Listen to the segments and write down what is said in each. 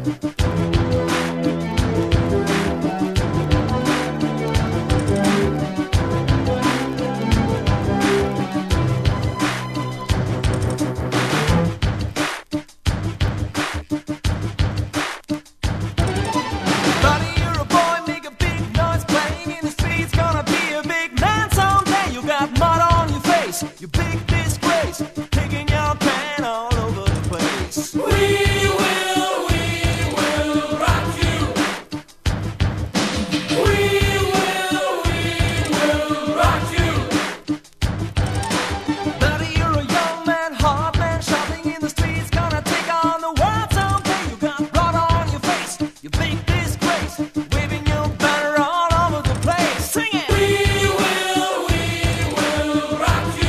You big disgrace, taking your pen all over the place. We will rock you. We will rock you. Buddy, you're a young man, hard man, shopping in the streets, gonna take on the world someday. You got blood on your face, you big disgrace, waving your banner all over the place. Sing it! We will rock you.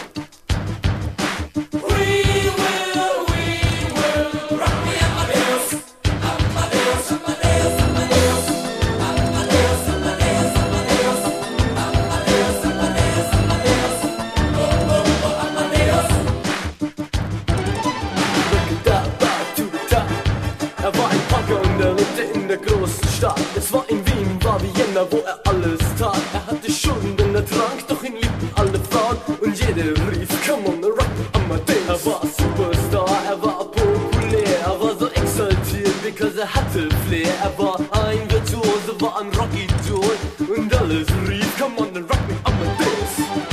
In der großen Stadt. Es war in Wien, war Vienna, wo alles tat. Hatte Schulden, denn trank, doch ihn liebten alle Frauen. Und jeder rief, come on, rock Amadeus. War Superstar, war populär, war so exaltiert, because hatte Flair. War ein Virtuose, war ein Rocky-Idol. Und alles rief, come on, rock Amadeus.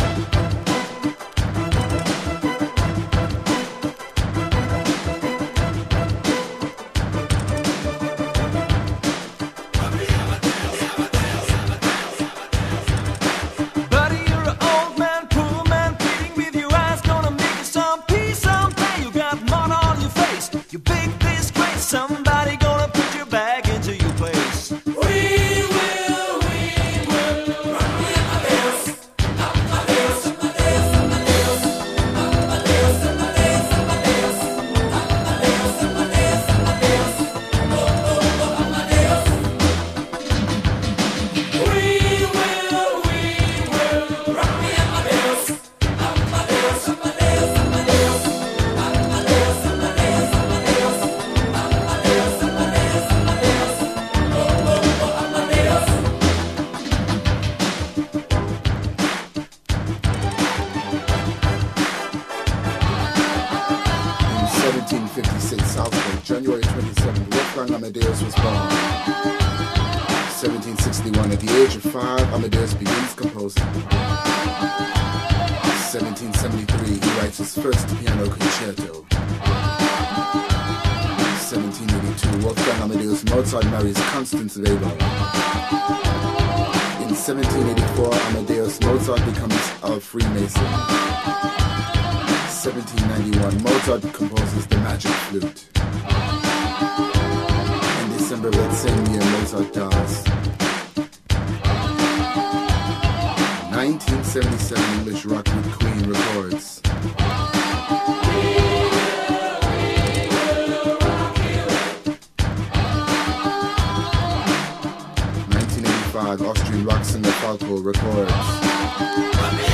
You big disgrace, somebody gonna put you back into your place. We will rock the Amadeus. Amadeus, Amadeus, Amadeus. Amadeus, Amadeus, Amadeus. Amadeus, Amadeus, Amadeus. Oh, oh, oh, Amadeus. We will rock the Amadeus. Amadeus, Amadeus, Amadeus. Amadeus, Amadeus. In 1756, Salzburg, January 27th, Wolfgang Amadeus was born. 1761, at the age of 5, Amadeus begins composing. 1773, he writes his first piano concerto. 1782, Wolfgang Amadeus Mozart marries Constance Weber. In 1784, Amadeus Mozart becomes a Freemason. 1791, Mozart composes the Magic Flute. In December of that same year, Mozart dies. 1977, English rock group Queen records. 1985, Austrian rock singer Falco records.